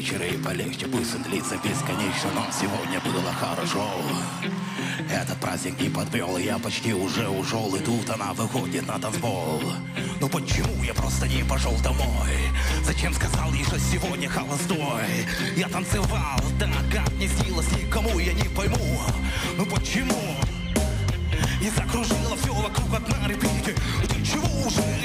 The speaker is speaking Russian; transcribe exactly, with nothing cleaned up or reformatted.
вечерей полегче, пусть он длится бесконечно, но сегодня было хорошо. Этот праздник не подвел, я почти уже ушел, и тут она выходит на танцпол. Ну почему я просто не пошел домой? Зачем сказал ей, что сегодня холостой? Я танцевал так, как не снилось никому, я не пойму. Ну почему? И закружила все вокруг, как на репите. Ты чего уже?